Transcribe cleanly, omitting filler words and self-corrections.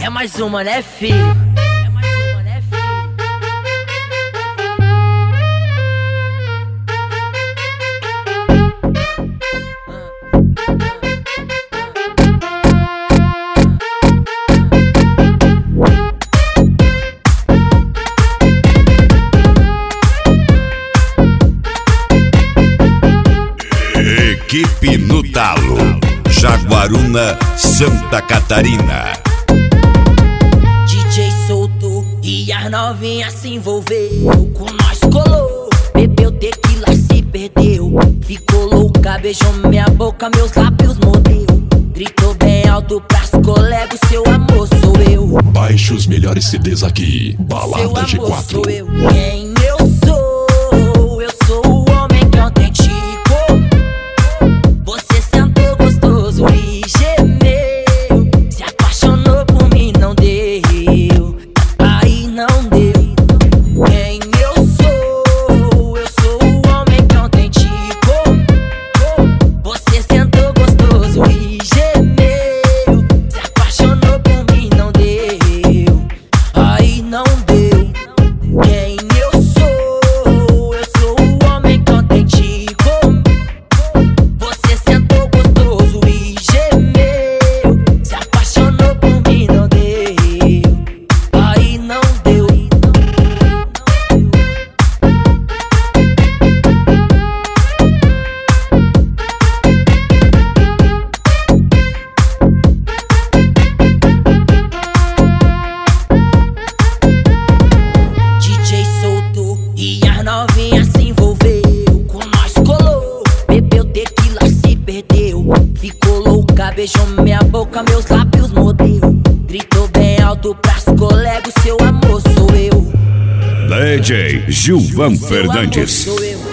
É mais uma, né, filho? É mais uma, né, filho? Equipe no talo, Jaguaruna, Santa Catarina. DJ soltou e as novinhas se envolveu. Com nós colou, bebeu tequila, se perdeu. Ficou louca, beijou minha boca, meus lábios mordeu. Gritou bem alto pras colegas, seu amor sou eu. Baixe os melhores CDs aqui, Balada Seu amor G4. sou eu. Quem eu sou? Eu sou o homem que ontem te comeu. Você sentou gostoso e gemeu. Se apaixonou por mim, não deu. Aí não deu. Quem eu sou? Eu sou o homem que ontem te comeu. Você sentou gostoso e gemeu. Se apaixonou por mim, não deu. Aí não deu. Quem eu sou? Eu sou o homem que ontem te comeu. Você sentou gostoso e gemeu. Se apaixonou por mim, não deu. Aí não deu. DJ soltou e as novinhas se envolveu. Com nós colou, bebeu tequila, se perdeu. Ficou louca, beijou minha boca, meus lábios mordeu. Gritou bem alto pras colegas, seu amor sou eu. DJ Gilvan Seu amor Fernandes. sou eu.